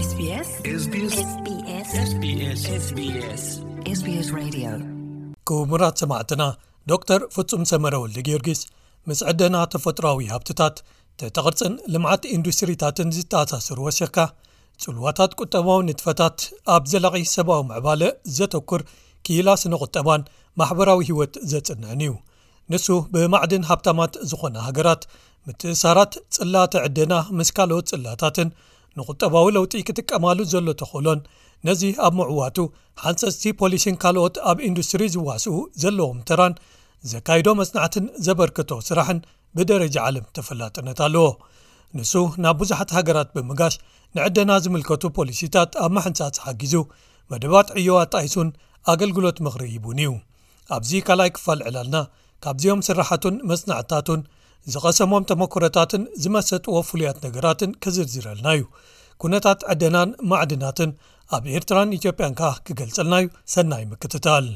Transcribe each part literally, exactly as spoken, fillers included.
ኤስ ቢ ኤስ ኤስ ቢ ኤስ ኤስ ቢ ኤስ ኤስ ቢ ኤስ ኤስ ቢ ኤስ ሬዲዮ ክቡራት ሰማዕትና ዶክተር ፍጹም ሰመረ ወልደ ጊዮርጊስ ምስ ዕደና ተፈጥሯዊ ሃብትታት ተተቕርጽን ልምዓት ኢንዱስትሪታትን ዝተኣሳሰሩ ወሲኽካ ጽልዋታት ቁጠባዊ ንጥፈታት ኣብ ዘላቒ ሰብኣዊ ምዕባለ ዘተኩር ኪላ ስነ ቁጠባን ማሕበራዊ ህይወት ዘጽንዕን እዩ። ንሱ ብማዕድን ሃብታማት ዝኾነ ሃገራት ምትእሳራት ጽላተ ዕደና ምስ ካልኦት ጽላታትን ንቁጠባዊ ለውጢ ክትቀማሉ ዘሎ ተኽእሎን ነዚ ኣብ ምዕዋቱ ሓንፀፅቲ ፖሊሲን ካልኦት ኣብ ኢንዱስትሪ ዝዋስኡ ዘለዎም ተራን ዘካይዶ መጽናዕትን ዘበርክቶ ስራሕን ብደረጃ ዓለም ተፈላጥነት ኣለዎ። ንሱ ናብ ብዙሓት ሃገራት ብምጋሽ ንዕደና ዝምልከቱ ፖሊሲታት ኣብ ማሕንጻጽ ሓጊዙ መደባት ዕዮዋ ጣይሱን ኣገልግሎት ምኽሪ ይቡን እዩ። ኣብዚ ካልኣይ ክፋል ዕላልና ካብዚኦም ስራሓቱን መጽናዕታቱን ዝቐሰሞም ተመክሮታትን ዝመሰጥዎ ፍሉያት ነገራትን ክዝርዝረልና እዩ። ኩነታት ዕደናን ማዕድናትን ኣብ ኤርትራን ኢትዮጵያን ካ ክገልጸልናዩ ሰናይ ምክትታል።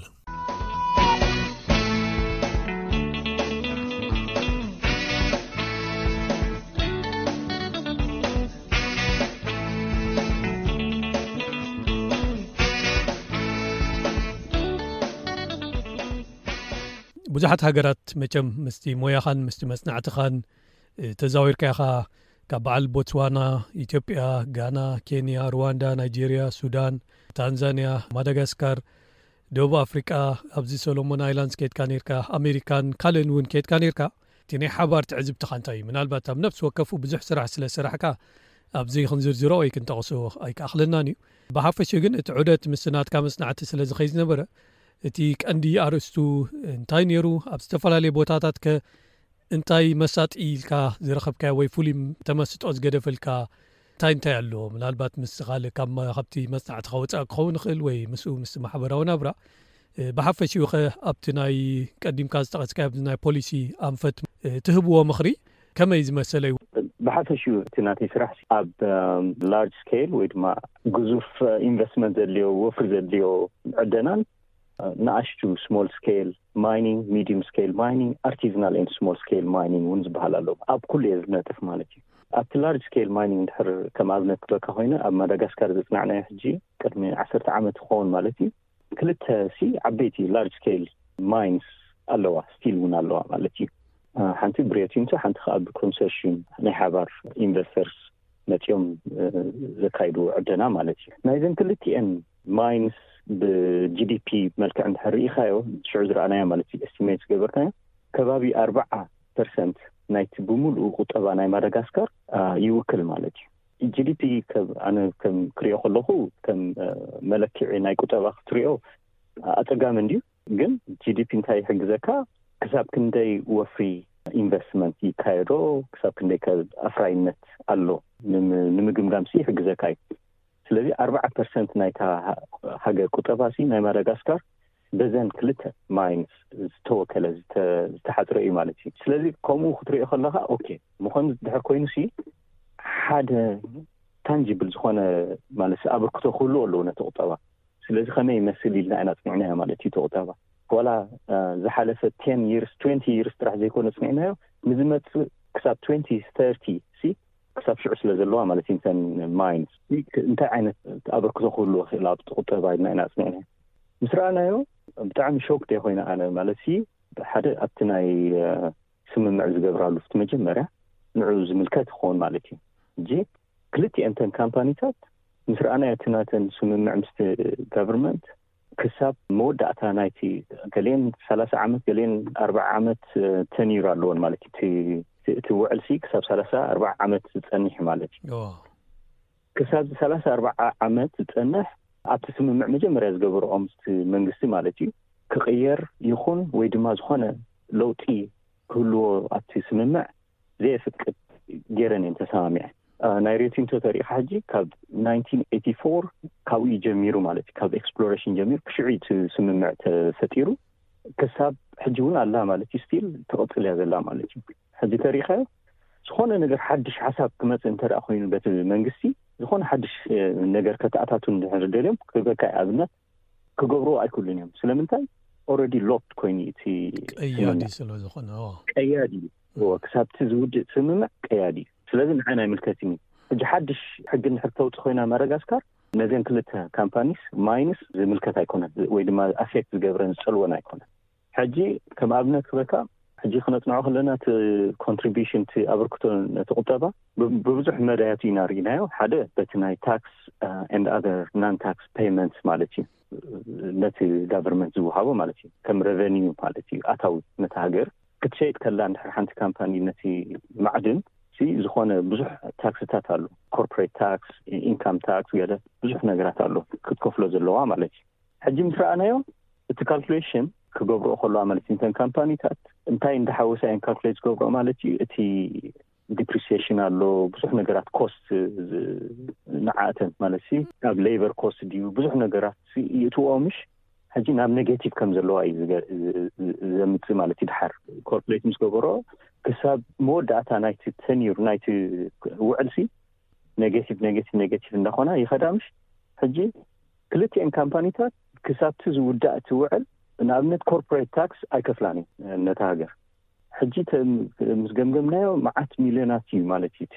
ብዙሓት ሃገራት መቸም ምስቲ ሞያኻን ምስቲ መጽናዕትኻን ተዛዊርካ ኢኻ ካብ በዓል ቦትስዋና፣ ኢትዮጵያ፣ ጋና፣ ኬንያ፣ ሩዋንዳ፣ ናይጄሪያ፣ ሱዳን፣ ታንዛንያ፣ ማዳጋስካር፣ ደቡብ አፍሪቃ፣ ኣብዚ ሶሎሞን ኣይላንድስ ኬድካ ነርካ፣ ኣሜሪካን ካልእን እውን ኬድካ ነርካ። እቲ ናይ ሓባር ትዕዝብትኻ እንታይ እዩ? ምናልባት ኣብ ነፍሲ ወከፉ ብዙሕ ስራሕ ስለ ስራሕካ ኣብዚ ክንዝርዝሮ ወይ ክንጠቕሶ ኣይከኣኽለናን እዩ። ብሓፈሽ ግን እቲ ዑደት ምስ ናትካ መጽናዕቲ ስለ ዝኸይ ዝነበረ እቲ ቀንዲ ኣርእስቱ እንታይ ነይሩ? ኣብ ዝተፈላለየ ቦታታት ከ እንታይ መሳጢ ኢልካ ዝረኸብካ ወይ ፍሉይ ተመስጦ ዝገደፈልካ እንታይ እንታይ ኣሎ? ምናልባት ምስ ካልእ ካብ ካብቲ መጽናዕትኻ ወጻእ ክኸውን ይኽእል ወይ ምስኡ ምስ ማሕበራዊ ናብራ ብሓፈሽኡ ኸ ኣብቲ ናይ ቀዲምካ ዝጠቐስካ ኣብዚ ናይ ፖሊሲ ኣንፈት ትህብዎ ምኽሪ ከመይ ዝመሰለ እዩ? ብሓፈሽኡ እቲ ናተይ ስራሕ ኣብ ላርጅ ስኬል ወይ ድማ ግዙፍ ኢንቨስትመንት ዘድልዮ ወፍሪ ዘድልዮ ዕደናን ንኣሽቱ ስሞል ስኬል ማይኒንግ፣ ሚዲየም ስኬል ማይኒንግ፣ አርቲዝናል ኤንድ ስሞል ስኬል ማይኒንግ እውን ዝበሃል ኣሎ። ኣብ ኩሉ እየ ዝነጥፍ ማለት እዩ። ኣብቲ ላርጅ ስኬል ማይኒንግ ድሕር ከም ኣብነት ክበካ ኮይነ ኣብ ማዳጋስካር ዘጽናዕናዮ ሕጂ ቅድሚ ዓሰርተ ዓመት ክኸውን ማለት እዩ ክልተ ሲ ዓበይቲ ላርጅ ስኬል ማይንስ ኣለዋ ስቲል እውን ኣለዋ ማለት እዩ። ሓንቲ ብሬቲንቶ ሓንቲ ከዓ ብኮንሰሽን ናይ ሓባር ኢንቨስተርስ መፅኦም ዘካይዱ ዕደና ማለት እዩ። ናይዘን ክልቲአን ማይንስ ብጂዲፒ መልክዕ እንድሕሪኢኻዮ ሽዑ ዝረኣናዮ ማለት እዩ ኤስቲሜት ዝገበርናዮ ከባቢ ኣርባዓ ፐርሰንት ናይቲ ብምሉእ ቁጠባ ናይ ማዳጋስካር ይውክል ማለት እዩ። ጂዲፒ ኣነ ከም ክሪኦ ከለኹ ከም መለክዒ ናይ ቁጠባ ክትሪኦ ኣፀጋሚ እንድዩ፣ ግን ጂዲፒ እንታይ ይሕግዘካ ክሳብ ክንደይ ወፍሪ ኢንቨስትመንት ይካየዶ፣ ክሳብ ክንደይ ኣፍራይነት ኣሎ ንምግምጋምሲ ይሕግዘካ እዩ። ስለዚ ኣርባዓ ፐርሰንት ናይታ ሃገር ቁጠባሲ ናይ ማዳጋስካር በዘን ክልተ ማይንስ ዝተወከለ ዝተሓፅረ እዩ ማለት እዩ። ስለዚ ከምኡ ክትሪኦ ከለካ ኦኬ ምኾኑ ድሕር ኮይኑሲ ሓደ ታንጂብል ዝኾነ ማለት ኣበርክቶ ክህሉ ኣለዎ ነቲ ቁጠባ። ስለዚ ከመይ ይመስል ኢልና ኢና ፅኒዕናዮ ማለት እዩ ቁጠባ ወላ ዝሓለፈ ቴን ይርስ ትዌንቲ ይርስ ጥራሕ ዘይኮነ ፅኒዕናዮ ንዝመፅእ ክሳብ ትዌንቲ ተርቲ ሲ ክሳብ ሽዑ ስለ ዘለዋ ማለት እንተን ማይንስ እንታይ ዓይነት ኣበርክቶ ክህሉ ክእል ኣብ ቁጠባ ኢልና ኢና ፅኒዕናዮ። ምስ ረኣናዮ ብጣዕሚ ሾክ ደ ኮይነ ኣነ ማለት ሓደ ኣብቲ ናይ ስምምዕ ዝገብራሉ ፍቲ መጀመርያ ንዑ ዝምልከት ክኸውን ማለት እዩ እንጂ ክልቲአን ተን ካምፓኒታት ምስ ረኣናዮ እቲ ናተን ስምምዕ ምስ ጋቨርንመንት ክሳብ መወዳእታ ናይቲ ገሌን ሰላሳ ዓመት ገሌን ኣርባዓ ዓመት ተኒሩ ኣለዎን ማለት እዩ። እቲ ውዕልሲ ክሳብ ሰላሳ ኣርባዓ ዓመት ዝጸንሕ ማለት እዩ። ክሳብ ሰላሳ ኣርባዓ ዓመት ዝጸንሕ ኣብቲ ስምምዕ መጀመርያ ዝገበርኦም ምስቲ መንግስቲ ማለት እዩ ክቕየር ይኹን ወይ ድማ ዝኾነ ለውጢ ክህልዎ ኣብቲ ስምምዕ ዘየፍቅድ ገይረን እየን ተሰማሚዐ። ናይ ሬቲንቶ ተሪኢኻ ሕጂ ካብ ናይንቲን ኤይቲ ፎር ካብኡ ጀሚሩ ማለት እዩ ካብ ኤክስፕሎሬሽን ጀሚሩ ክሽዑ እቲ ስምምዕ ተፈጢሩ ክሳብ ሕጂ እውን ኣላ ማለት እዩ ስቲል ተቐፅል እያ ዘላ ማለት እዩ። ሕጂ ተሪኢኻዮ ዝኾነ ነገር ሓድሽ ሓሳብ ክመፅእ እንተደኣ ኮይኑ በቲ መንግስቲ ዝኾነ ሓድሽ ነገር ከተኣታቱ እንድሕር ደልዮም ክበካ ኣብነት ክገብሮ ኣይኩልን እዮም። ስለምንታይ ኦልሬዲ ሎክድ ኮይኑ እቲ ቀያዲ ስለ ዝኾነ ቀያዲ ክሳብቲ ዝውድእ ስምምዕ ቀያዲ ስለዚ ንዓና ይምልከትኒ ሕጂ ሓድሽ ሕጊ ንሕተውጥ ኮይና ማዳጋስካር ነዘን ክልተ ካምፓኒስ ማይንስ ዝምልከት ኣይኮነን ወይ ድማ ኣፌክት ዝገብረን ዝጸልወን ኣይኮነን ሕጂ ከም ኣብነት ክበካ ሕጂ ክነጽንዖ ከለና እቲ ኮንትሪቢሽን ቲ ኣበርክቶ ነቲ ቁጠባ ብብዙሕ መዳያት ኢና ርኢናዮ ሓደ በቲ ናይ ታክስ ኤንድ ኣዘር ናን ታክስ ፔይመንትስ ማለት እዩ ነቲ ጋቨርንመንት ዝውሃቦ ማለት እዩ ከም ሬቨኒው ማለት እዩ ኣታዊ ነቲ ሃገር ክትሸይጥ ከላ እንድሕር ሓንቲ ካምፓኒ ነቲ ማዕድን ዝኾነ ብዙሕ ታክስታት አሉ ኮርፖሬት ታክስ ኢንካም ታክስ ገለ ብዙሕ ነገራት አሉ ክትከፍሎ ዘለዋ ማለት እዩ ሕጂ ምትራእናዮ እቲ ካልኩሌሽን ክገብሮ ከለዋ ማለት እዩ እንተን ካምፓኒታት እንታይ እንዳሓወሰ ያን ካልኩሌት ክገብሮ ማለት እዩ እቲ ዲፕሪሲዬሽን አሎ ብዙሕ ነገራት ኮስት ንዓተን ማለት እዩ ኣብ ሌበር ኮስት ዲዩ ብዙሕ ነገራት ይትወምሽ ሕጂ ናብ ኔጌቲቭ ከም ዘለዋ እዩ ዘምጽእ ማለት እዩ ድሓር ኮርፖሬት ምስ ገበሮ ክሳብ መወዳእታ ናይቲ ተኒር ናይቲ ውዕልሲ ኔጌቲቭ ኔጌቲቭ ኔጌቲቭ እንዳኾና ይኸዳምሽ ሕጂ ክልቲአን ካምፓኒታት ክሳብቲ ዝውዳእ እቲ ውዕል ንኣብነት ኮርፖሬት ታክስ ኣይከፍላኒ ነታ ሃገር ሕጂ ምስ ገምገምናዮ መዓት ሚልዮናት እዩ ማለት እዩ እቲ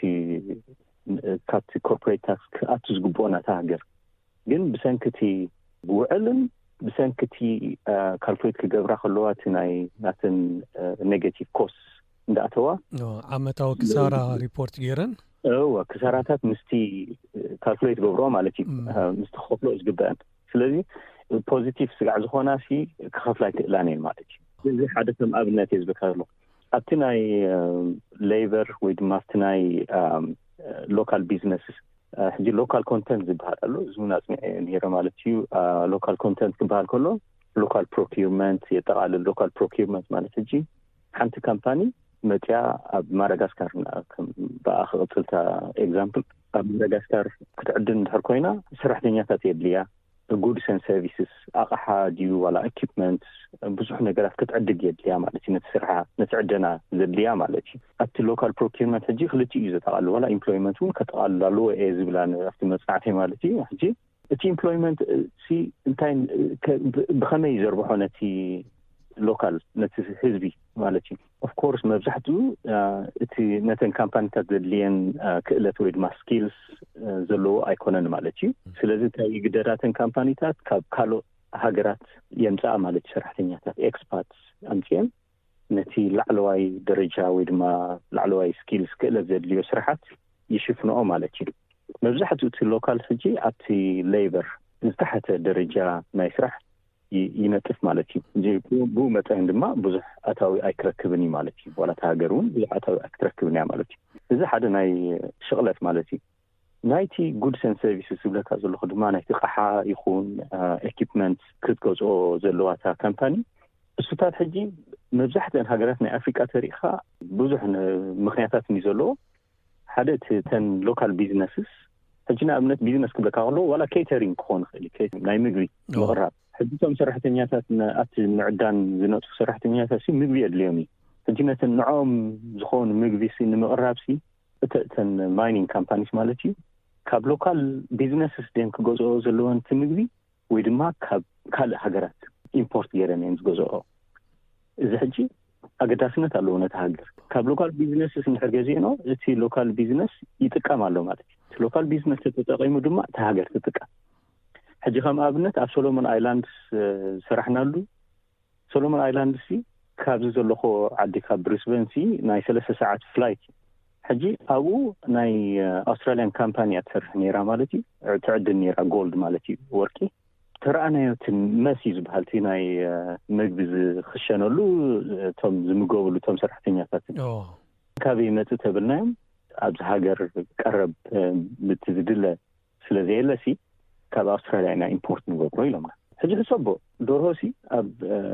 ካብቲ ኮርፖሬት ታክስ ክኣቱ ዝግብኦ ናታ ሃገር ግን ብሰንኪቲ ውዕልን ብሰንኪቲ ካልኩሌት ክገብራ ከለዋ እቲ ናይ ናትን ኔጌቲቭ ኮስት እንዳኣተዋ ዓመታዊ ክሳራ ሪፖርት ገይረን እዋ ክሳራታት ምስቲ ካልኩሌት ገብሮ ማለት እዩ ምስቲ ከፍሎ ዝግበአን ስለዚ ፖዚቲቭ ስጋዕ ዝኾና ሲ ክኸፍላ ይክእላን እየን ማለት እዩ እዚ ሓደ ከም ኣብነት የዝብካሎ ኣብቲ ናይ ሌበር ወይ ድማ ኣብቲ ናይ ሎካል ቢዝነስ ሕጂ ሎካል ኮንተንት ዝበሃል ኣሎ እዙን ኣጽኒዐ ነይረ ማለት እዩ ሎካል ኮንተንት ክበሃል ከሎ ሎካል ፕሮኪርመንት የጠቃልል ሎካል ፕሮኪርመንት ማለት ሕጂ ሓንቲ ካምፓኒ መጥያ ኣብ ማዳጋስካር ብኣኽ ቅጽልታ ኤግዛምፕል ኣብ ማዳጋስካር ክትዕድን እንድሕር ኮይና ሰራሕተኛታት የድልያ ጉድስ ኤንድ ሰርቪስስ ኣቕሓ ድዩ ዋላ ኢኩፕመንት ብዙሕ ነገራት ክትዕድግ የድልያ ማለት እዩ ነቲ ስርሓ ነቲ ዕደና ዘድልያ ማለት እዩ ኣብቲ ሎካል ፕሮኪርመንት ሕጂ ክልቲኡ እዩ ዘጠቃልል ዋላ ኢምፕሎይመንት እውን ከጠቃልል ኣለዎ እየ ዝብላ ኣብቲ መፅናዕተይ ማለት እዩ ሕጂ እቲ ኢምፕሎይመንት ሲ እንታይ ብኸመይ ዘርብሖ ነቲ ሎካል ነቲ ህዝቢ ማለት እዩ ኦፍ ኮርስ መብዛሕትኡ እቲ ነተን ካምፓኒታት ዘድልየን ክእለት ወይ ድማ ስኪልስ ዘለዎ ኣይኮነን ማለት እዩ ስለዚ እንታይ ይግደዳተን ካምፓኒታት ካብ ካልኦት ሃገራት የምፅኣ ማለት እዩ ሰራሕተኛታት ኤክስፓርትስ ኣምፅአን ነቲ ላዕለዋይ ደረጃ ወይ ድማ ላዕለዋይ ስኪልስ ክእለት ዘድልዮ ስራሓት ይሽፍንኦ ማለት እዩ መብዛሕትኡ እቲ ሎካል ሕጂ ኣብቲ ሌበር ዝተሓተ ደረጃ ናይ ስራሕ ይነጥፍ ማለት እዩ ብኡ መጠን ድማ ብዙሕ ኣታዊ ኣይክረክብን ማለት እዩ ዋላ ሃገር እውን ብዙሕ ኣታዊ ኣይክረክብን እያ ማለት እዩ እዚ ሓደ ናይ ሽቕለት ማለት እዩ ናይቲ ጉድስ ኤንድ ሰርቪስስ ዝብለካ ዘለኹ ድማ ናይቲ ቕሓ ይኹን ኢኩፕመንት ክትገዝኦ ዘለዋታ ካምፓኒ እሱታት ሕጂ መብዛሕትአን ሃገራት ናይ ኣፍሪቃ ተሪእኻ ብዙሕ ምክንያታት እዩ ዘለዎ ሓደ እቲ ተን ሎካል ቢዝነስስ ሕጂ ንኣብነት ቢዝነስ ክብለካ ከሎ ዋላ ኬተሪንግ ክኾን ይኽእል ናይ ምግቢ ምቕራብ ሕጂቶም ሰራሕተኛታት ኣብቲ ምዕዳን ዝነጥፉ ሰራሕተኛታት ምግቢ የድልዮም እዩ ሕጂ ነተን ንዖም ዝኾኑ ምግቢ ንምቕራብሲ እተን ማይኒንግ ካምፓኒስ ማለት እዩ ካብ ሎካል ቢዝነስስ ደን ክገዝኦ ዘለዎን እቲ ምግቢ ወይ ድማ ካብ ካልእ ሃገራት ኢምፖርት ገይረን እየን ዝገዝኦ እዚ ሕጂ ኣገዳስነት ኣለዎ ነቲ ሃገር ካብ ሎካል ቢዝነስስ እንድሕር ገዚእኖ እቲ ሎካል ቢዝነስ ይጥቀም ኣሎ ማለት እዩ እቲ ሎካል ቢዝነስ ተጠቂሙ ድማ እቲ ሃገር ትጥቀም ሕጂ ከም ኣብነት ኣብ ሶሎሞን ኣይላንድ ሰራሕናሉ ሶሎሞን ኣይላንድ ሲ ካብዚ ዘለኹ ዓዲ ካብ ብሪስበን ሲ ናይ ሰለስተ ሰዓት ፍላይት ሕጂ ኣብኡ ናይ ኣውስትራልያን ካምፓኒ እትሰርሕ ነይራ ማለት እዩ ትዕድን ነይራ ጎልድ ማለት እዩ ወርቂ ተረኣናዮ እቲ መሲ ዝበሃል እቲ ናይ ምግቢ ዝኽሸነሉ እቶም ዝምገብሉ እቶም ሰራሕተኛታት ካበይ መፅእ ተብልናዮም ኣብዚ ሃገር ቀረብ ብትዝድለ ስለዘየለሲ ካብ ኣውስትራልያ ኢና ኢምፖርት ንገብሮ ኢሎምና ሕጂ ሕሰቦ ደርሆሲ ኣብ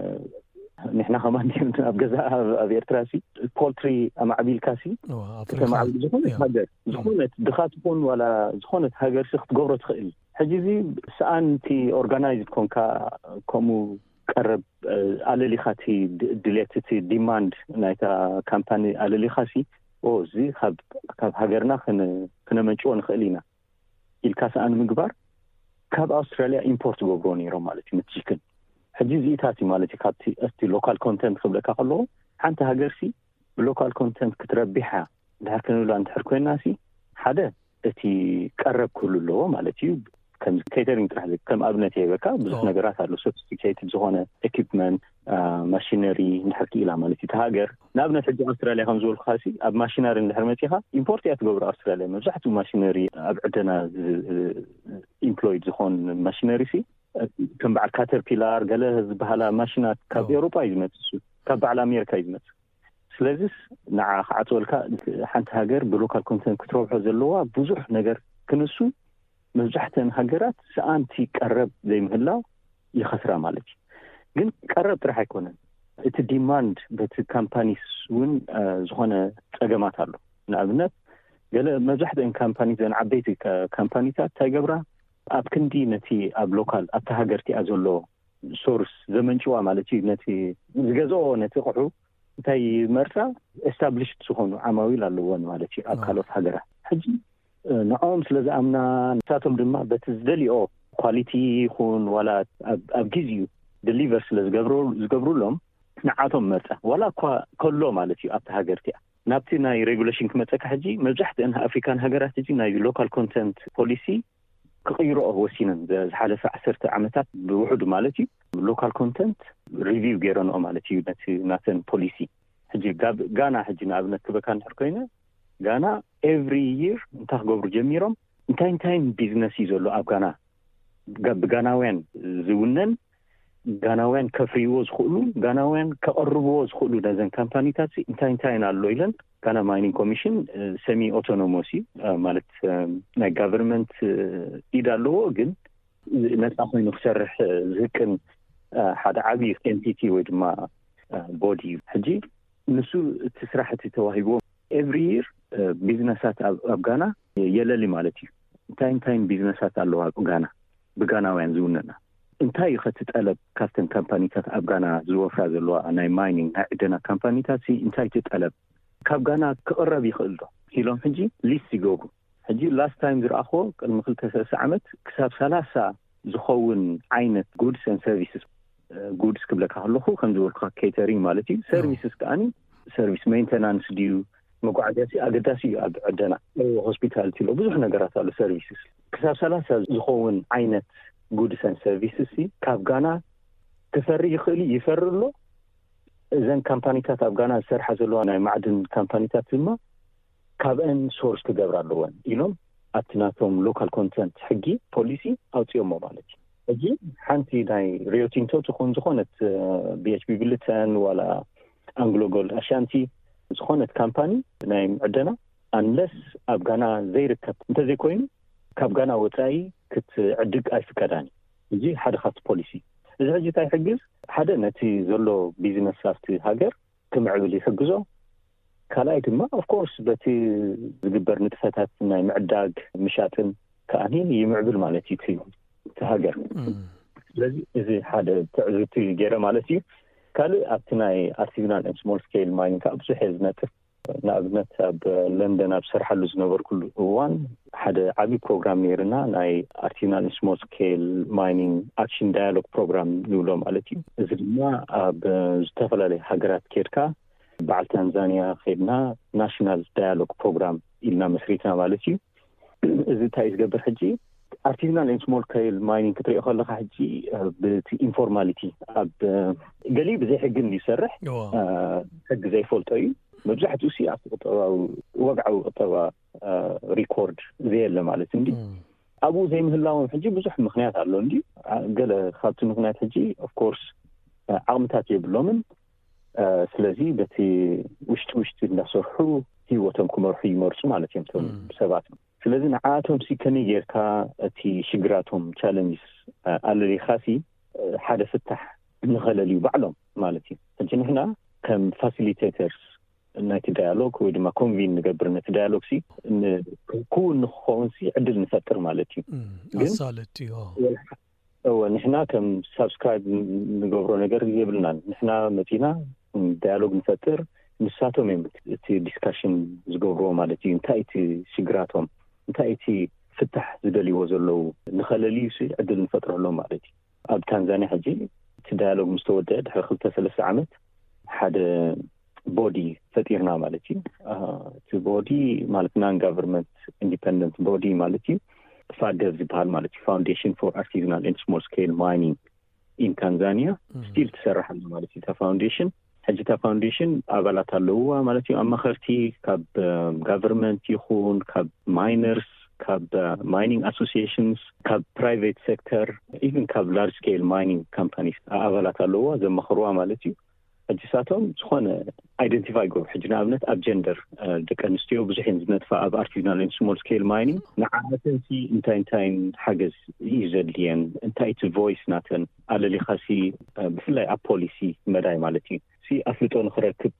ንሕና ከማንዴን ኣብ ገዛ ኣብ ኤርትራሲ ፖልትሪ ኣማዕቢልካሲ ተማዕቢል ዝኾነት ሃገር ዝኾነት ድኻት ኾን ዋላ ዝኾነት ሃገርሲ ክትገብሮ ትኽእል ሕጂ እዚ ሰኣንቲ ኦርጋናይዝድ ኮንካ ከምኡ ቀረብ ኣለሊኻቲ ድሌትቲ ዲማንድ ናይታ ካምፓኒ ኣለሊኻሲ ኦ እዚ ካብ ሃገርና ክነመንጭዎ ንኽእል ኢና ኢልካ ሰኣን ምግባር ካብ ኣውስትራልያ ኢምፖርት ገብሮ ነይሮም ማለት እዩ ምትሽክን ሕጂ እዚኢታት ማለት እዩ ካብቲ እስቲ ሎካል ኮንተንት ክብለካ ከለዎ ሓንቲ ሃገርሲ ብሎካል ኮንተንት ክትረቢሓ ድሕር ክንብላ እንድሕር ኮይናሲ ሓደ اتي قرب كل له مالتي كم كيترينج تراح كم ابنتي بكا بزح نغرات على سوفيستيكيتد زونه ايكيبمنت ماشينري نحكي الى مالتي تهاجر نابنت حج استراليا كم زول خاصي اب ماشينري نحرمتيها امبورتيات غبر استراليا مزحتو ماشينري ابعدنا امبلويد زخون ماشينري سي كم بعد كاتربيلار قال بهلا ماشينات كاب اوروبا يزمت كاب على امريكا يزمت سلازس نع خاطولكا حنت هاجر بلوكال كونتنت كتروحو زلوا بزح ነገር كنسو مزحتن هاجرات سانتي قرب زي مهلا يخسر مالتي ግን قرب راح يكون ات ديماند بت كامبانيز ون زخونه صገማት አሉ ንኣብነት ገለ መዝሕተን ካምፓኒዝ ዓበይቲ ካምፓኒታት ታይገብራ ኣብ ክንዲ ነቲ ኣብ ሎካል ኣብ ተሃገርቲ ኣዘሎ ሶርስ ዘመንጭዋ ማለት ነቲ ዝገዝኦ ነቲ ቆሑ እንታይ መርሳ ኤስታብሊሽድ ዝኾኑ ዓማዊል ኣለዎን ማለት ኣብ ካልኦት ሃገራት ሕጂ ንዖም ስለዝኣምና ንሳቶም ድማ በቲ ዝደልዮ ኳሊቲ ይኹን ወላ ኣብ ጊዜኡ ዲሊቨር ስለዝገብሩ ዝገብሩሎም ንዓቶም መርፃ ወላ ኮሎ ማለት ኣብ ተሃገርቲ ናብቲ ናይ ሬጉሌሽን ክመፀካ ሕጂ መብዛሕትአን ኣፍሪካን ሃገራት ሕጂ ናይ ሎካል ኮንተንት ፖሊሲ ክቕይሮኦ ወሲነን ዝሓለፈ ዓሰርተ ዓመታት ብውሑድ ማለት እዩ ሎካል ኮንተንት ሪቪው ገይረንኦ ማለት እዩ ነቲ ናተን ፖሊሲ ሕጂ ጋና ሕጂ ንኣብነት ክበካ ንሕር ኮይነ ጋና ኤቭሪ ይር እንታይ ክገብሩ ጀሚሮም እንታይ እንታይ ቢዝነስ እዩ ዘሎ ኣብ ጋና ብጋናውያን ዝውነን ጋናውያን ከፍሪዎ ዝኽእሉ ጋናውያን ከቐርብዎ ዝኽእሉ ነዘን ካምፓኒታት እንታይ እንታይ ኣሎ ኢለን ጋና ማይኒንግ ኮሚሽን ሰሚ ኦቶኖሞሲ ማለት ናይ ጋቨርንመንት ኢድ ኣለዎ ግን ነፃ ኮይኑ ክሰርሕ ዝህቅን ሓደ ዓብዪ ኤንቲቲ ወይ ድማ ቦዲ ሕጂ ንሱ እቲ ስራሕቲ ተዋሂቦ ኤቭሪ ይር ቢዝነሳት ኣብ ጋና የለሊ ማለት እዩ እንታይ እንታይ ቢዝነሳት ኣለዋ ኣብ ጋና ብጋናውያን ዝውነና እንታይ ክትጠለብ ካስተን ካምፓኒታት ኣብ ጋና ዝወፍራ ዘለዋ ናይ ማይኒንግ ናይ ዕደና ካምፓኒታት እንታይ ትጠለብ ካብ ጋና ክቕረብ ይኽእል ዶ ኢሎም ሕጂ ሊስት ይገብሩ ሕጂ ላስት ታይም ዝረኣኽዎ ቅድሚ ክልተ ሰለስተ ዓመት ክሳብ ሰላሳ ዝኸውን ዓይነት ጉድስ ኤንድ ሰርቪስስ ጉድስ ክብለካ ከለኹ ከም ዝበልኩ ኬተሪንግ ማለት እዩ ሰርቪስስ ከዓኒ ሰርቪስ ሜንቴናንስ ድዩ መጓዓዝያሲ ኣገዳሲ እዩ ኣብ ዕደና ሆስፒታሊቲ ሎ ብዙሕ ነገራት ኣሎ ሰርቪስስ ክሳብ ሰላሳ ዝኸውን ዓይነት ጉድስ ኤንድ ሰርቪስስ ካብ ጋና ክፈሪ ይኽእል ይፈርሎ እዘን ካምፓኒታት ኣብ ጋና ዝሰርሓ ዘለዋ ናይ ማዕድን ካምፓኒታት ድማ ካብአን ሶርስ ክገብራ ኣለወን ኢሎም ኣትናቶም ሎካል ኮንተንት ሕጊ ፖሊሲ ኣውፅኦሞ ማለት እዩ ሕጂ ሓንቲ ናይ ሪዮ ቲንቶ ትኾን ዝኾነት ቢኤችፒ ብልተን ዋላ ኣንግሎ ጎልድ ኣሻንቲ ዝኾነት ካምፓኒ ናይ ዕደና አንለስ ኣብ ጋና ዘይርከብ እንተዘይኮይኑ ካብ ጋና ወፃኢ ክትዕድግ ኣይፍቀዳኒ እዚ ሓደ ካፍቲ ፖሊሲ እዚ ሕጂ እንታይ ይሕግዝ ሓደ ነቲ ዘሎ ቢዝነስ ኣብቲ ሃገር ክምዕብል ይሕግዞ ካልኣይ ድማ ኦፍ ኮርስ በቲ ዝግበር ንጥፈታት ናይ ምዕዳግ ምሻጥን ከኣኒ ይምዕብል ማለት እዩ እቲ ሃገር ስለዚ እዚ ሓደ ትዕዝብቲ ገይረ ማለት እዩ ካልእ ኣብቲ ናይ ኣርቲዛናል ኤንድ ስሞል ስኬል ማይኒንግ ካብ ብዙሕ ዝነጥፍ ንኣብነት ኣብ ለንደን ኣብ ሰርሓሉ ዝነበርኩሉ እዋን ሓደ ዓብዪ ፕሮግራም ነይርና ናይ ኣርቲዛናል ኤንድ ስሞል ስኬል ማይኒንግ ኣክሽን ዳያሎግ ፕሮግራም ንብሎ ማለት እዩ እዚ ድማ ኣብ ዝተፈላለዩ ሃገራት ኬድካ በዓል ታንዛንያ ኸድና ናሽናል ዳያሎግ ፕሮግራም ኢልና መስሪትና ማለት እዩ እዚ እንታይ ዝገብር ሕጂ ኣርቲዛናል ኤንድ ስሞል ስኬል ማይኒንግ ክትሪኦ ከለካ ሕጂ ብቲ ኢንፎርማሊቲ ኣብ ገሊ ብዘይ ሕጊ ይሰርሕ ሕጊ ዘይፈልጦ እዩ መብዛሕትኡ ሲ ኣብ ቁጠባዊ ወግዓዊ ቁጠባ ሪኮርድ ዘየለ ማለት እንዲ ኣብኡ ዘይምህላዎም ሕጂ ብዙሕ ምክንያት ኣሎ እንዲ ገለ ካብቲ ምክንያት ሕጂ ኦፍ ኮርስ ዓቕምታት የብሎምን ስለዚ በቲ ውሽጢ ውሽጢ እንዳሰርሑ ሂወቶም ክመርሑ ይመርፁ ማለት እዮም ቶም ሰባት ስለዚ ንዓቶም ሲ ከመይ ጌርካ እቲ ሽግራቶም ቻለንጅስ ኣለሊኻሲ ሓደ ፍታሕ ንኸለልዩ ባዕሎም ማለት እዩ ሕጂ ንሕና ከም ፋሲሊቴተርስ ናይቲ ዳያሎግ ወይ ድማ ኮንቪን ንገብር ነቲ ዳያሎግ ሲ ክውን ንክኸውን ሲ ዕድል ንፈጥር ማለት እዩ ግን ሳለት እዩ እወ ንሕና ከም ሳብስክራይብ ንገብሮ ነገር የብልናን ንሕና መፂና ዳያሎግ ንፈጥር ንሳቶም እዮም እቲ ዲስካሽን ዝገብርዎ ማለት እዩ እንታይ እቲ ሽግራቶም እንታይ እቲ ፍታሕ ዝደልይዎ ዘለዉ ንኸለልዩ ሲ ዕድል ንፈጥረሎም ማለት እዩ ኣብ ታንዛንያ ሕጂ እቲ ዳያሎግ ምስ ተወድአ ድሕሪ ክልተ ሰለስተ ዓመት ሓደ body ፈጢርና ማለት እዩ እ body ማለት non government independent body ማለት እዩ ፋደር ዝበሃል ማለት እዩ Foundation for Artisanal and Small Scale Mining in Tanzania still ተሰርሐሉ ማለት እዩ ፋውንዴሽን ሕጂታ ፋውንዴሽን አባላት አለውዋ ማለት እዩ አማኸርቲ ካብ government ይኹን ካብ miners ካብ mining associations ካብ private sector even ካብ large scale mining companies አባላት አለውዋ ዘመኽሩዋ ማለት እዩ ሕጂሳቶም ዝኾነ identify ገብ ሕጂና ኣብነት ኣብ gender ደቀንስትዮ ብዙሕ ዝነጥፋ ኣብ artisanal and small scale mining ንዓመተንሲ እንታይ እንታይ ሓገዝ ይዘድልየን እንታይ እቲ voice ናተን ኣለሊኻሲ ብፍላይ ኣብ ፖሊሲ መዳይ ማለት እዩ ሲ ኣፍልጦ ንኽረክብ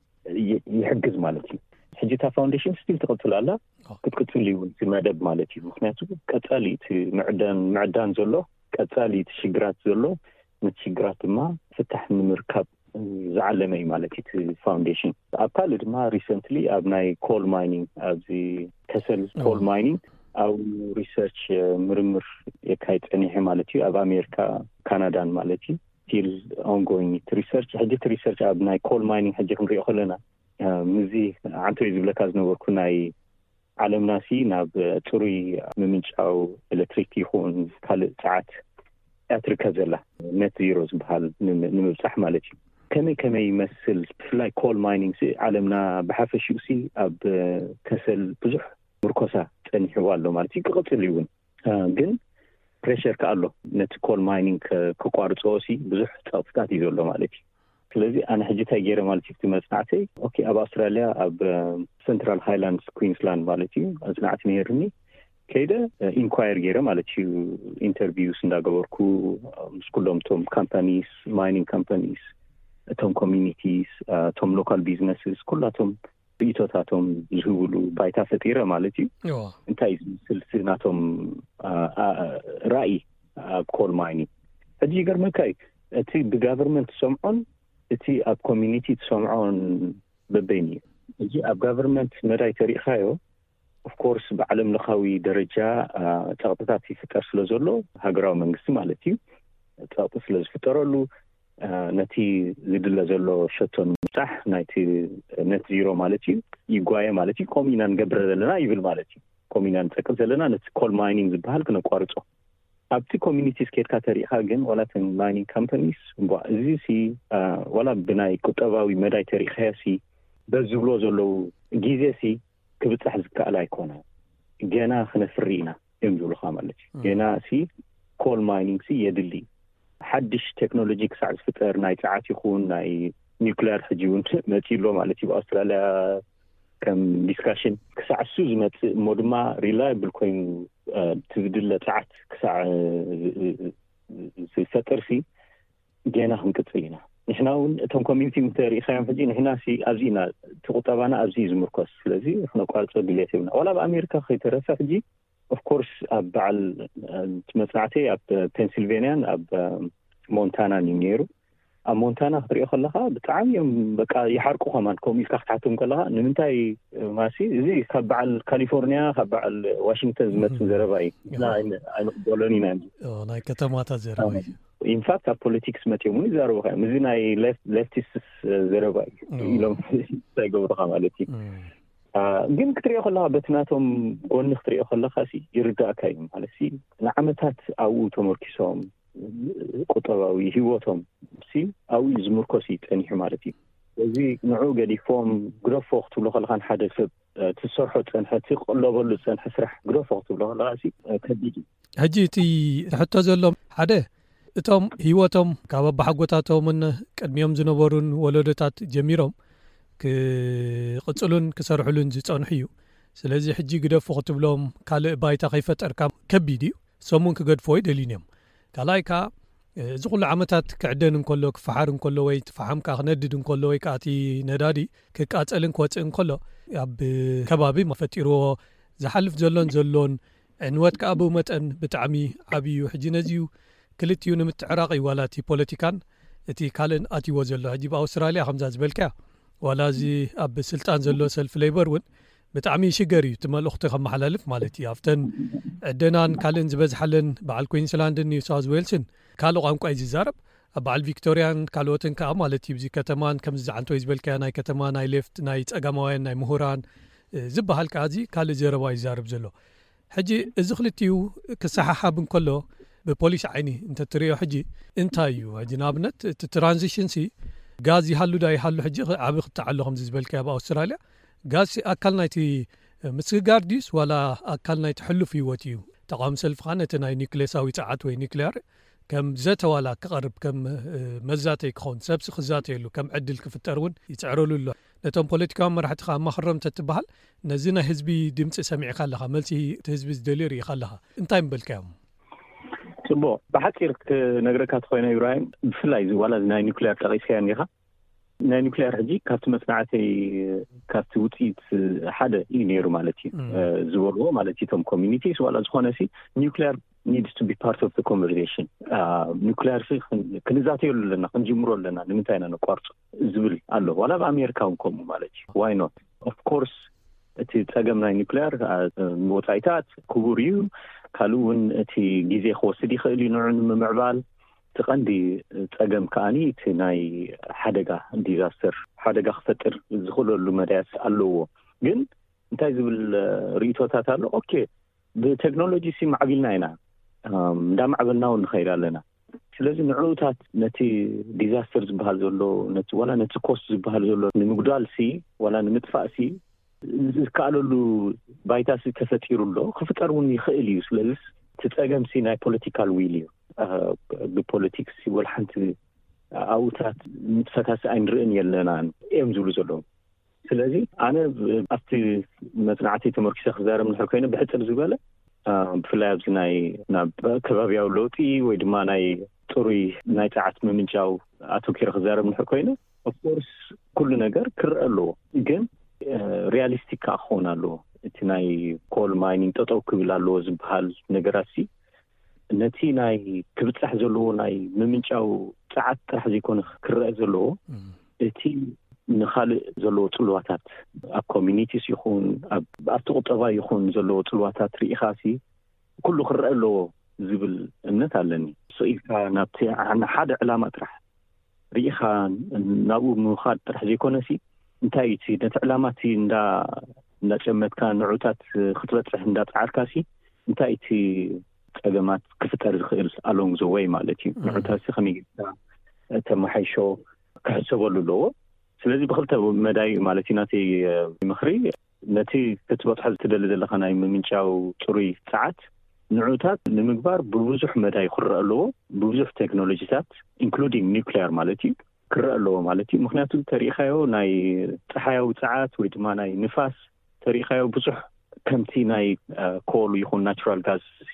ይሕግዝ ማለት እዩ ሕጂታ ፋውንዴሽን ስቲል ተቐጥላላ ክትቅፅል ይውን መደብ ማለት እዩ ምክንያቱ ቀጻሊ እቲ ምዕዳን ምዕዳን ዘሎ ቀጻሊ እቲ ሽግራት ዘሎ ንሽግራት ድማ ፍታሕ ንምርካብ ዝዓለመይ ማለት እቲ ፋውንዴሽን ኣካል ድማ ሪሰንትሊ ኣብ ናይ ኮል ማይኒንግ ኣብዚ ከሰል ኮል ማይኒንግ ኣብ ሪሰርች ምርምር የካይድ ፀኒሐ ማለት እዩ ኣብ ኣሜሪካ ካናዳን ማለት እዩ still ongoing research ሕጂት ሪሰርች ኣብ ናይ ኮል ማይኒንግ ሕጂ ክንሪኦ ከለና ምዚ ዓንቶ ዝብለካ ዝነበርኩ ናይ ዓለምናሲ ናብ ፅሩይ ምምንጫው ኤሌክትሪክ ይኹን ካልእ ፀዓት ኣትርከብ ዘላ ኔት ዚሮ ዝበሃል ንምብፃሕ ማለት እዩ ከመይ ከመይ ይመስል ብፍላይ ኮል ማይኒንግ ሲ ዓለምና ብሓፈሽኡ ሲ ኣብ ከሰል ብዙሕ ምርኮሳ ፀኒሕዋ ኣሎ ማለት እዩ ክቕፅል ይውን ግን ፕሬሸር ከኣሎ ነቲ ኮል ማይኒንግ ከቋርፆ ሲ ብዙሕ ፀቕጥታት እዩ ዘሎ ማለት እዩ ስለዚ ኣነ ሕጂታይ ገይረ ማለት እዩ መፅናዕተይ ኦኬ ኣብ ኣውስትራልያ ኣብ ሴንትራል ሃይላንድስ ኩዊንስላንድ ማለት እዩ ኣፅናዕቲ ነይርኒ ከይደ ኢንኳየር ገይረ ማለት እዩ ኢንተርቪውስ እንዳገበርኩ ምስ ኩሎም ቶም ካምፓኒስ ማይኒንግ ካምፓኒስ እቶም ኮሚኒቲስ እቶም ሎካል ቢዝነስስ ኩላቶም ብኢቶታቶም ዝህብሉ ባይታ ፈጢረ ማለት እዩ እንታይ ስልሲ ናቶም ራእይ ኣብ ኮል ማይኒንግ ሕጂ ገርመካይ እቲ ብጋቨርንመንት ሰምዖን እቲ ኣብ ኮሚኒቲ ተሰምዖን በበይኒ እዚ ኣብ ጋቨርንመንት መዳይ ተሪኻዮ ኦፍ ኮርስ ብዓለም ለኻዊ ደረጃ ፀቕጥታት ይፍጠር ስለ ዘሎ ሃገራዊ መንግስቲ ማለት እዩ ፀቕጢ ስለ ዝፍጠረሉ ነቲ ዝድለ ዘሎ ሸቶን ምሳሕ ናይቲ ኔት ዚሮ ማለት እዩ ይጓየ ማለት እዩ ኮሚና ንገብረ ዘለና ይብል ማለት እዩ ኮሚና ንፀቅም ዘለና ነቲ ኮል ማይኒንግ ዝበሃል ክነቋርፆ ኣብቲ ኮሚኒቲ ስኬትካ ተሪኻ ግን ወላተን ማይኒንግ ካምፓኒስ እዚ ሲ ወላ ብናይ ቁጠባዊ መዳይ ተሪኻዮ ሲ በዝብሎ ዘለው ጊዜ ሲ ክብፅሕ ዝከኣል ኣይኮነ ገና ክነፍሪ ኢና እዮም ዝብሉኻ ማለት እዩ ገና ሲ ኮል ማይኒንግ ሲ የድሊ ሓድሽ ቴክኖሎጂ ክሳዕ ዝፍጠር ናይ ፀዓት ይኹን ናይ ኒውክሊየር ሕጂ እውን መፂሎ ማለት እዩ ኣውስትራልያ ከም ዲስካሽን ክሳዕ እሱ ዝመፅእ እሞ ድማ ሪላይብል ኮይኑ ትዝድለ ፀዓት ክሳዕ ዝፈጠር ሲ ገና ክንቅፅል ኢና ንሕና እውን እቶም ኮሚኒቲ ምተሪእኻዮም ሕጂ ንሕና ሲ ኣብዚ ኢና ትቁጠባና ኣብዚ ዝምርኮስ ስለዚ ክነቋርፆ ድሌት የብና ወላ ብኣሜሪካ ከይተረፈ ሕጂ ኦፍ ኮርስ ኣብ በዓል መፅናዕተይ ኣብ ፔንሲልቬንያን ኣብ ሞንታናን እዩ ነይሩ ኣብ ሞንታና ክትሪኦ ከለኻ ብጣዕሚ እዮም በቃ ይሓርቁ ኸማን ከምኡ ኢልካ ክትሓቶም ከለኻ ንምንታይ ማሲ እዚ ካብ በዓል ካሊፎርኒያ ካብ በዓል ዋሽንግተን ዝመፅእ ዘረባ እዩ ኣይንቕበሎን ኢና ናይ ከተማታት ዘረባ እዩ ኢንፋክት ኣብ ፖለቲክስ መፅኦም እውን ይዛረቡ ኸዮም እዚ ናይ ሌፍቲስትስ ዘረባ እዩ ኢሎም ይገብሩኻ ማለት እዩ ግን ክትሪኦ ከለኻ በትናቶም ጎኒ ክትሪኦ ከለኻ ሲ ይርዳእካ እዩ ማለት ሲ ንዓመታት ኣብኡ ተመርኪሶም ቁጠባዊ ሂወቶም ሲ ኣብኡ ዝምርኮስ ይፀኒሑ ማለት እዩ እዚ ንዑ ገዲፎም ግረፎ ክትብሎ ከለኻ ሓደ ሰብ ትሰርሖ ፀንሐ ትቕለበሉ ፀንሐ ስራሕ ግረፎ ክትብሎ ከለኻ ሲ ከቢድ ሕጂ እቲ ሕቶ ዘሎም ሓደ እቶም ሂወቶም ካብ ኣባሓጎታቶምን ቅድሚዮም ዝነበሩን ወለዶታት ጀሚሮም ክቅፅሉን ክሰርሕሉን ዝፀንሑ እዩ ስለዚ ሕጂ ግደፎ ክትብሎም ካልእ ባይታ ከይፈጠርካ ከቢድ እዩ ሰሙን ክገድፎ ይደልዩን እዮም ካልኣይካ እዚ ኩሉ ዓመታት ክዕደን እንከሎ ክፈሓር እንከሎ ወይ ትፈሓምካ ክነድድ እንከሎ ወይ ከኣቲ ነዳዲ ክቃፀልን ክወፅእ እንከሎ ኣብ ከባቢ መፈጢርዎ ዝሓልፍ ዘሎን ዘሎን ዕንወት ከዓ ብኡ መጠን ብጣዕሚ ዓብዩ ሕጂ ነዚዩ ክልቲኡ ንምትዕራቕ እዩ ዋላ እቲ ፖለቲካን እቲ ካልእን ኣትይዎ ዘሎ ሕጂ ብኣውስትራልያ ከምዛ ዝበልከያ ዋላ እዚ ኣብ ስልጣን ዘሎ ሰልፍ ሌበር እውን ብጣዕሚ ሽገር እዩ ትመልእኽቲ ከመሓላልፍ ማለት እዩ ኣብተን ዕደናን ካልእን ዝበዝሓለን በዓል ኩዊንስላንድን ኒው ሳውዝ ዌልስን ካልእ ቋንቋ እዩ ዝዛረብ بعل فيكتوريان كالوتن كامالتي بزي كتمان كم زعنتو يزبلك ناي كتمان ناي ليفت ناي تصقموين ناي مهوران زبحال كازي كال زيربا يزارب زلو حجي ازخلتيو كصححه بن كله ببوليس عيني انت تريو حجي انتايو جنابنت ترانزيشن سي غاز يحلو دا يحلو حجي عبي تعلو خمس زبلك باستراليا غاز اكلنايتي مسغارديس ولا اكلنايت حلو في وتيو تقام سلف خانتنا نيكليساوي تعات وي نيكلير كم زت ولا كقرب كم مزاتي يكون سبس خزاتي له كم عدل كفترون يتعرلوا له نتم بوليتيكا ما راح تخا ما خرمت تتبحل نزينا حزبي دمص سمعي خلها ملتي حزب دليري خلها انتاي مبلكام تبو بحكي لك نغركات خوينا يرايم بفلاي ولا ناي نيوكلير تغيسيان يخا ناي نيوكلير هجي كات مسنعتي كات وتيت حدا ينيرو مالتي زورو مالتي توم كوميونيتيز ولا زخونسي نيوكلير needs to be part of the conversation. Uh, nuclear في كنزاتي لنا كنجمرو لنا لمنتاينا نقارط زبل الله ولا بأمريكا ونكم مالتي. Why not? Of course تي تساقمنا nuclear موتايتات كوريو كالون تي جيزي خوصدي خيلي نوع ممعبال تقندي تساقم كاني تناي حدقة ديزاستر حدقة خفتر زخلو المداس الله جن انتاي زبل ريتوتات الله أوكي بالتكنولوجي سي معقلنا هنا دا معقلنا ونخير لنا ስለዚህ ንዑታት ነቲ ዲዛስተር ዝበሃል ዘሎ ነቲ ወላ ነቲ ኮስ ዝበሃል ዘሎ ንምጉዳልሲ ወላ ንምጥፋእሲ ዝካለሉ ባይታሲ ተፈጢሩሎ ክፍጠሩን ይኽእል እዩ ስለዚህ ትጸገምሲ ናይ ፖለቲካል ዊል እዩ ብፖለቲክስ ወልሓንቲ ኣውታት ምትፈታሲ ኣይንርእን የለና እዮም ዝብሉ ዘለዉ ስለዚህ ኣነ ኣብቲ መጽናዕቲ ተመርኪሰ ክዛረብ ንሕር ኮይነ ብሕፅር ዝበለ ብፍላይ ኣብዚ ናይ ናብ ከባቢያዊ ለውጢ ወይ ድማ ናይ ጥሩይ ናይ ጣዓት ምምንጫው ኣተኪረ ክዛረብ ንሕር ኮይነ ኦፍ ኮርስ ኩሉ ነገር ክርአ ኣለዎ ግን ሪያሊስቲክ ክኾን ኣለዎ እቲ ናይ ኮል ማይኒንግ ጠጠው ክብል ኣለዎ ዝበሃል ነገራት ሲ ነቲ ናይ ክብፅሕ ዘለዎ ናይ ምምንጫው ጣዓት ጥራሕ ዘይኮነ ክርአ ዘለዎ እቲ ንኻልእ ዘለዎ ጽልዋታት ኣብ ኮሚኒቲስ ይኹን ኣብ ኣብቲ ቁጠባ ይኹን ዘለዎ ጽልዋታት ርኢኻሲ ኩሉ ክርአ ኣለዎ ዝብል እምነት ኣለኒ ሰኢልካ ናብቲ ሓደ ዕላማ ጥራሕ ርኢኻ ናብኡ ምኻድ ጥራሕ ዘይኮነሲ እንታይ እቲ ነቲ ዕላማቲ እንዳ እንዳጨመትካ ንዑታት ክትበፅሕ እንዳጣዓርካሲ እንታይ እቲ ፀገማት ክፍጠር ዝኽእል ኣሎንግ ዘ ዌይ ማለት እዩ ንዑታሲ ከመይ ጌርካ ተመሓይሾ ክሕሰበሉ ኣለዎ ስለዚህ بخلته መዳይ ማለት ናቲ ምኽሪ ነቲ ክትበፅሕ ዝትደሊ ዘለኻ ናይ ምምንጫው ጥሩይ ጣዓት ንዑታት ንምግባር ብብዙሕ መዳይ ክርአ ኣለዎ ብብዙሕ ቴክኖሎጂታት ኢንክሉዲንግ ኒውክሊየር ማለት እዩ ክርአ ኣለዎ ማለት እዩ ምክንያቱ ተሪኻዮ ናይ ፀሓያዊ ጣዓት ወይ ድማ ናይ ንፋስ ተሪኻዮ ብዙሕ ከምቲ ናይ ኮል ይኹን ናቹራል ጋዝ ሲ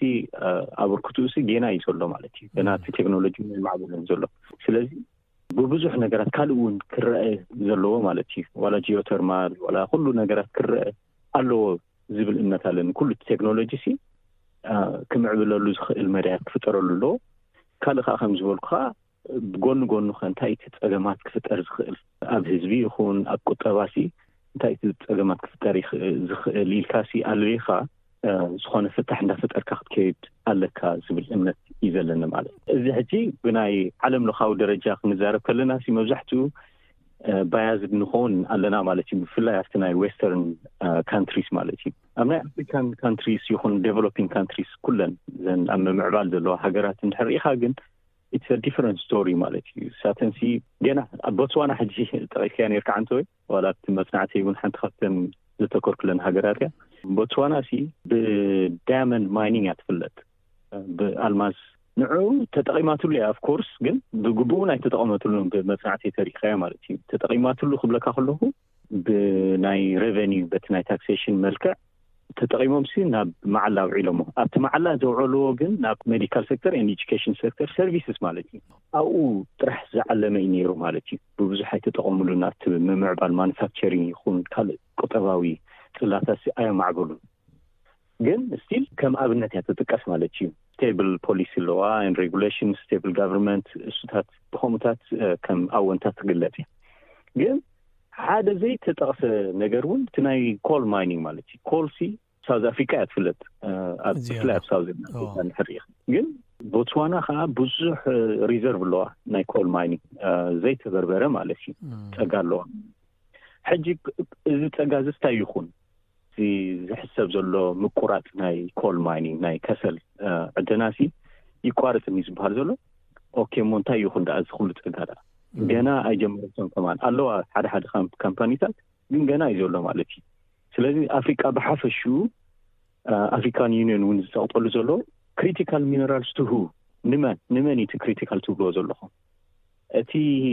ኣበርክቱሲ ጌና እዩ ዘሎ ማለት እዩ ገናቲ ቴክኖሎጂ ማዕበልን ዘሎ ስለዚህ ببزح نجارات كالون كرأة زلوا مالتي ولا جيوترمال ولا كل نجارات كرأة الله زبل إن مثلاً كل التكنولوجيا سي آه كم عملوا لوز المراك فترة له كله خامس والخا بقول نقول نخان تايت أجمعات كفتر زخل أب هزبي يخون أب كتاباسي تايت أجمعات كفتر زخل للكاسي عليها زخانة فتحنا فتر كخت كيد علىك زبل إمنت يزلنا ماله. إذا هجي بناي علم لخاو درجة نزار كلنا في مزحته بياز بنخون علىنا مالتي بفلا يفتنا ويسترن countries مالتي. أما African countries يخون developing countries كلن زين أما معبال ذلوا حجرات نحرقها جن it's a different story مالتي. ساتنسي جنا بوتسوانا حجي تغير يركع عنتوي ولا تمسنعتي ونحن خدتم لتكرر كلن حجراتها. بوتسوانا سي بدايموند ماينينج أتفلت بالماس نعو تتقيمات له of course جن بجبونا تتقيمات لهم بمساعتي تاريخية مالتي تتقيمات له خبلك أخلوه بناي revenue بتناي taxation ملكة تتقيمهم سين مع الله وعلمه أبت مع الله زوجلوا جن ناب medical sector and education sector services مالتي أو ترح زعل ما ينيرو مالتي بوزحي تتقيموا لنا بمعبال manufacturing يكون كل قطعوي لا تسي أي معقول جن still كم أبنتها تتكاس مالتي stable policy law and regulations stable government ستات بخمتات كم أونتات قلتي جن هذا زي تتقص نجارون تناي coal mining مالتي coal سي ساوث أفريقيا تفلت أب سلاب ساوث أفريقيا جن ቦትስዋና ከዓ ብዙሕ ሪዘርቭ ኣለዋ ናይ ኮል ማይኒንግ ዘይተበርበረ ማለት እዩ ፀጋ ኣለዋ ሕጂ እዚ ፀጋ ዝስታይ ይኹን እዚ ዝሕሰብ ዘሎ ምቁራፅ ናይ ኮል ማይኒንግ ናይ ከሰል ዕደናሲ ይቋርጥ ዝባሃል ዘሎ ኦኬ ሞንታይ ይኹን ዳኣ ዝኹሉ ፀጋ ዳ ገና ኣይጀመረቶም ከማን ኣለዋ ሓደ ሓደ ካምፓኒታት ግን ገና ይዘሎ ማለት እዩ ስለዚ አፍሪካ በሓፈሹ አፍሪካን ዩኒየን ውን ዝጠቕጠሉ ዘሎ ክሪቲካል ሚነራልስ ቱ ሁ ንመን ንመን እቲ ክሪቲካል ትብሎ ዘለኹም እቲ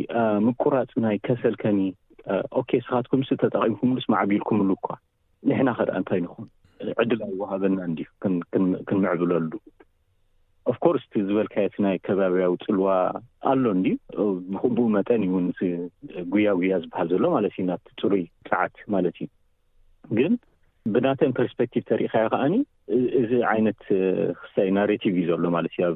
ምቁራፅ ናይ ከሰል ከኒ ኦኬ ስኻትኩም ዝተጠቒምኩም ልስ ማዕቢልኩም ልኳ ንሕና ኸዳ እንታይ ንኹን ዕድል ኣይወሃበና እንዲ ክንምዕብለሉ ኦፍ ኮርስ ዝበልካየት ናይ ከባቢያዊ ፅልዋ ኣሎ እንዲ ብኽቡእ መጠን ይውን ጉያ ጉያ ዝበሃል ዘሎ ማለት እዩ ናት ፅሩይ ሰዓት ማለት እዩ ግን ብናተን ፐርስፔክቲቭ ተሪኻያ ከዓኒ እዚ ዓይነት ክሳይ ናሬቲቭ እዩ ዘሎ ማለት እዩ ኣብ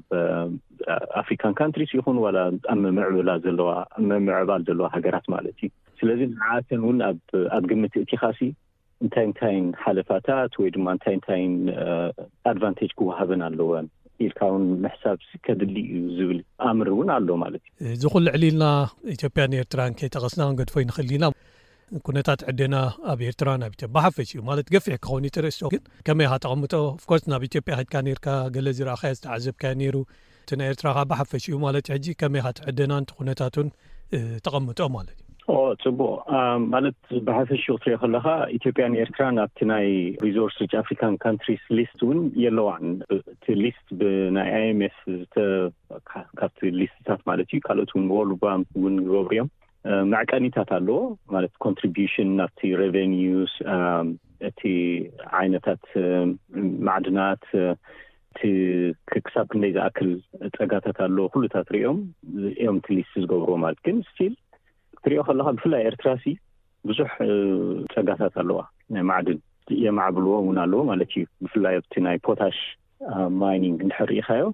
ኣፍሪካን ካንትሪስ ይኹን ዋላ ኣብ ምዕብላ ዘለዋ ምዕባል ዘለዋ ሃገራት ማለት እዩ ስለዚ ንዓተን ውን ኣብ ኣብ ግምት እቲኻሲ እንታይ እንታይን ሓለፋታት ወይ ድማ እንታይ እንታይን ኣድቫንቴጅ ክወሃበን ኣለወን ኢልካውን ምሕሳብ ከድሊ ዝብል ኣምር ውን ኣሎ ማለት እዩ ዝኹል ዕሊልና ኢትዮጵያን ኤርትራን ከይተቐስና ክንገድፎ ይንኽእል ኢና ኩነታት ዕደና ኣብ ኤርትራን ኣብ ኢትዮጵያ በሓፈሽ እዩ ማለት ገፊሕ ክኸውን ይትርእሶ ግን ከመይ ኢኻ ተቐምጦ ኦፍኮርስ ናብ ኢትዮጵያ ኸድካ ነርካ ገለ ዝረኣኻዮ ዝተዓዘብካዮ ነይሩ እቲ ናይ ኤርትራ ኻ በሓፈሽ እዩ ማለት ሕጂ ከመይ ኢኻ ትዕደናን ኩነታቱን ተቐምጦ ማለት እዩ ጽቡቕ ማለት በሓፈሽ ክትሪኦ ከለኻ ኢትዮጵያን ኤርትራን ኣብቲ ናይ ሪዞርስ ሪች ኣፍሪካን ካንትሪስ ሊስት ውን የለዋን እቲ ሊስት ብናይ አይ ኤም ኤፍ ካብቲ ሊስትታት ማለት እዩ ካልኦት ውን ወርልድ ባንክ ውን ዝገብሩ እዮም معكانيታት ኣለዎ ማለት ኮንትሪቢዩሽን ናብቲ ሬቨኒውስ እቲ ዓይነታት ማዕድናት እቲ ክሳብ ክንደይ ዝኣክል ፀጋታት ኣለዎ ኩሉታት ሪኦም እዮም ትሊስ ዝገብሩ ማለት ግን ስቲል ትሪኦ ከለኻ ብፍላይ ኤርትራሲ ብዙሕ ፀጋታት ኣለዋ ናይ ማዕድን የማዕብልዎ ውን ኣለዎ ማለት እዩ ብፍላይ ኣብቲ ናይ ፖታሽ ማይኒንግ እንድሕሪኢኻዮ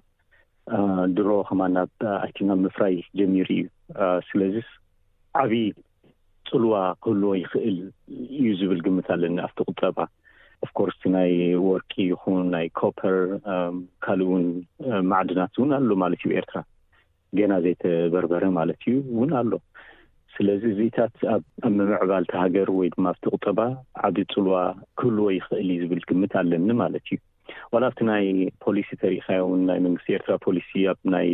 ድሮ ከማና ኣቲና ምፍራይ ጀሚሩ እዩ ስለዚ ዓቢ ጽልዋ ክህልዎ ይኽእል እዩ ዝብል ግምት ኣለኒ ኣብቲ ቁጠባ ኦፍ ኮርስ ናይ ወርቂ ይኹን ናይ ኮፐር ካልእ ውን ማዕድናት ውን ኣሎ ማለት እዩ ኤርትራ ገና ዘይተበርበረ ማለት እዩ ውን ኣሎ ስለዚ እዚታት ኣብ ምዕባል ሃገር ወይ ድማ ኣብቲ ቁጠባ ዓቢ ጽልዋ ክህልዎ ይኽእል እዩ ዝብል ግምት ኣለኒ ማለት እዩ ዋላ ኣብቲ ናይ ፖሊሲ ተሪኻዮ ውን ናይ መንግስቲ ኤርትራ ፖሊሲ ኣብ ናይ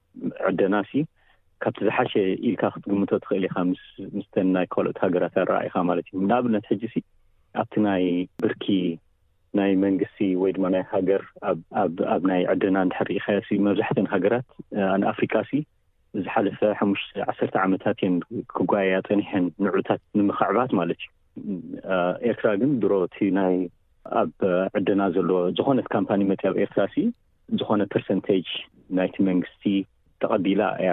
ዕደናሲ ካብቲ ዝሓሸ ኢልካ ክትግምቶ ትኽእል ኢኻ ምስ ምስተን ናይ ካልኦት ሃገራት ኣረኣኢኻ ማለት እዩ ንኣብነት ሕጂሲ ኣብቲ ናይ ብርኪ ናይ መንግስቲ ወይ ድማ ናይ ሃገር ኣብ ኣብ ናይ ዕደና እንድሕሪኢኻሲ መብዛሕትአን ሃገራት ንኣፍሪካሲ ዝሓለፈ ሓሙሽተ ዓሰርተ ዓመታት እየን ክጓያ ፀኒሐን ንዑታት ንምኽዕባት ማለት እዩ ኤርትራ ግን ድሮ እቲ ናይ ኣብ ዕደና ዘሎ ዝኾነት ካምፓኒ መፅያ ኣብ ኤርትራሲ ዝኾነ ፐርሰንቴጅ ናይቲ መንግስቲ ተቐቢላ እያ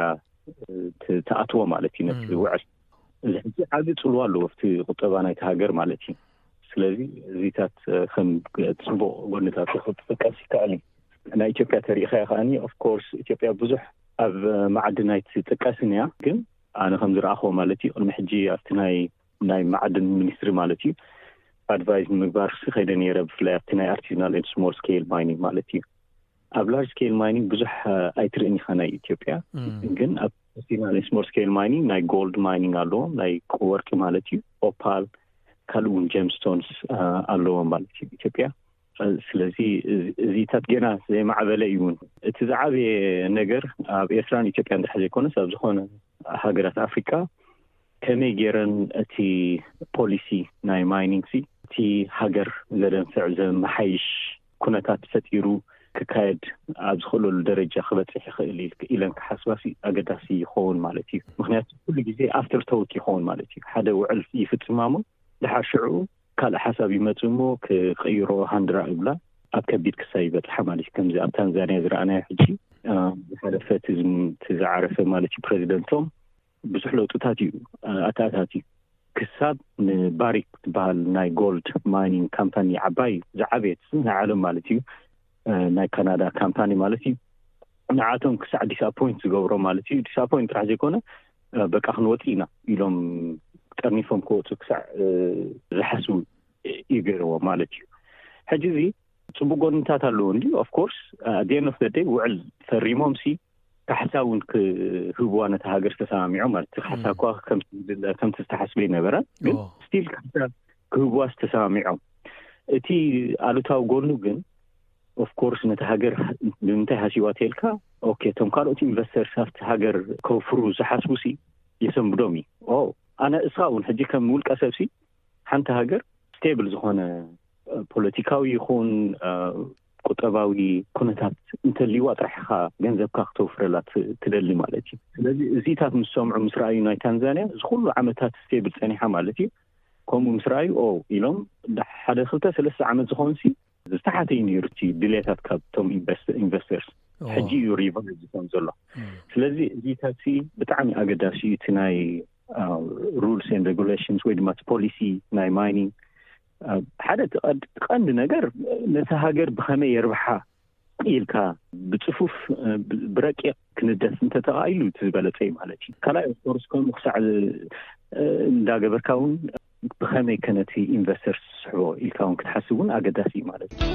ተኣትዎ ማለት እዩ ነቲ ውዕል እዚ ሕጂ ዓቢ ጽልዋ ኣለዎ ኣብቲ ቁጠባ ናይቲ ሃገር ማለት እዩ ስለዚ እዚታት ከም ጽቡቕ ጎንታት ክትጥቀስ ይከኣል ናይ ኢትዮጵያ ተሪኻያ ከዓኒ ኦፍ ኮርስ ኢትዮጵያ ብዙሕ ኣብ ማዕድናት ትጥቀስን እያ ግን ኣነ ከም ዝረኣኽቦ ማለት እዩ ቅድሚ ሕጂ ኣብቲ ናይ ናይ ማዕድን ሚኒስትሪ ማለት እዩ ኣድቫይዝ ንምግባር ከይደ ነይረ ብፍላይ ኣብቲ ናይ ኣርቲዝናል ኤንድ ስሞል ስኬል ማይኒንግ ማለት እዩ ኣብ ላርጅ ስኬል ማይኒንግ ብዙሕ ኣይትርእን ኢኻ ናይ ኢትዮጵያ ግን ኣብ ኣርቲዝናል ኤንድ ስሞል ስኬል ማይኒንግ ናይ ጎልድ ማይኒንግ ኣለዎ ናይ ወርቂ ማለት እዩ ኦፓል ካልእ ውን ጀምስቶንስ ኣለዎ ማለት እዩ ኢትዮጵያ ስለዚ እዚታት ገና ዘይማዕበለ እዩ ውን እቲ ዝዓበየ ነገር ኣብ ኤርትራን ኢትዮጵያ እንድሕር ዘይኮነስ ኣብ ዝኾነ ሃገራት ኣፍሪካ ከመይ ገይረን እቲ ፖሊሲ ናይ ማይኒንግ ሲ እቲ ሃገር ዘደንፍዕ ዘመሓይሽ ኩነታት ፈጢሩ ክካየድ ኣብ ዝኽእለሉ ደረጃ ክበፅሕ ይኽእል ኢለን ክሓስባሲ ኣገዳሲ ይኸውን ማለት እዩ ምክንያቱ ኩሉ ግዜ ኣፍተር ተውት ይኸውን ማለት እዩ ሓደ ውዕል ይፍፅማሞ ድሓር ሽዑ ካልእ ሓሳብ ይመፅ እሞ ክቕይሮ ሃንድራ እብላ ኣብ ከቢድ ክሳይ ይበፅሓ ማለት እዩ ከምዚ ኣብ ታንዛንያ ዝረኣናዮ ሕጂ ዝሓለፈ ትዝዓረፈ ማለት እዩ ፕሬዚደንቶም ብዙሕ ለውጥታት እዩ ኣታታት እዩ ክሳብ ንባሪክ ትበሃል ናይ ጎልድ ማይኒንግ ካምፓኒ ዓባይ ዝዓበየት ናይ ዓለም ማለት እዩ ናይ ካናዳ ካምፓኒ ማለት እዩ ንዓቶም ክሳዕ ዲስኣፖይንት ዝገብሮ ማለት እዩ ዲስኣፖይንት ጥራሕ ዘይኮነ በቃ ክንወፅ ኢና ኢሎም ጠርኒፎም ክወፁ ክሳዕ ዝሓስቡ ይገይርዎ ማለት እዩ ሕጂ እዚ ጽቡቅ ጎንታት አለው እንዴ ኦፍ ኮርስ at the end of the day ውዕል ፈሪሞም ሲ ካሕሳውን ክህቡዋነ ተሃገር ተሰማሚዑ ማለት ሓሳኳ ከም ከም ተስተሐስበ ነበረ ግን ስቲል ካሕሳ ክህቡዋስ ተሰማሚዑ እቲ አሉታው ጎኑ ግን ኦፍ ኮርስ ነታ ሀገር ንምንታይ ሃሲዋት የልካ ኦኬ ቶም ካልኦት ኢንቨስተር ሳፍት ሀገር ከፍሩ ዝሓስቡሲ የሰምብዶሚ ኦ አነ እስራውን ሕጂ ከም ውልቀ ሰብሲ ሓንቲ ሀገር ስቴብል ዝኾነ ፖለቲካዊ ይኹን ቁጠባዊ ኩነታት እንተልይዋ ጥራሕኻ ገንዘብካ ክተውፍረላት ትደሊ ማለት እዩ ስለዚ እዚታት ምስ ሰምዑ ምስ ረኣዩ ናይ ታንዛንያ ዝኩሉ ዓመታት ስቴብል ፀኒሓ ማለት እዩ ከምኡ ምስ ረኣዩ ኦ ኢሎም ሓደ ክልተ ሰለስተ ዓመት ዝኾንሲ ዝተሓተይ ነይሩቲ ድሌታት ካብቶም ኢንቨስተርስ ሕጂ ሪቫይቭ ዝኮን ዘሎ ስለዚ እዚታት ብጣዕሚ ኣገዳሲ እቲ ናይ ሩልስ ኤንድ ሬጉሌሽንስ ወይ ድማ ፖሊሲ ናይ ማይኒንግ ሓደ ቀንዲ ነገር ነታ ሃገር ብኸመይ የርብሓ ኢልካ ብጽፉፍ ብረቂቕ ክንደስ እንተተቃኢሉ ትበለጸ ማለት እዩ ካልኣይ ኦፍኮርስ ከም ክሳዕ እንዳገበርካውን ብኸመይ ከነቲ ኢንቨስተርስ ስሕቦ ኢልካውን ክትሓስቡን ኣገዳሲ ማለት እዩ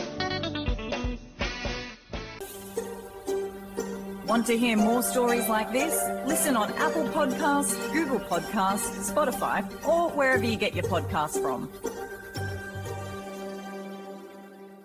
Want to hear more stories like this? Listen on Apple Podcasts, Google Podcasts, Spotify, or wherever you get your podcasts from.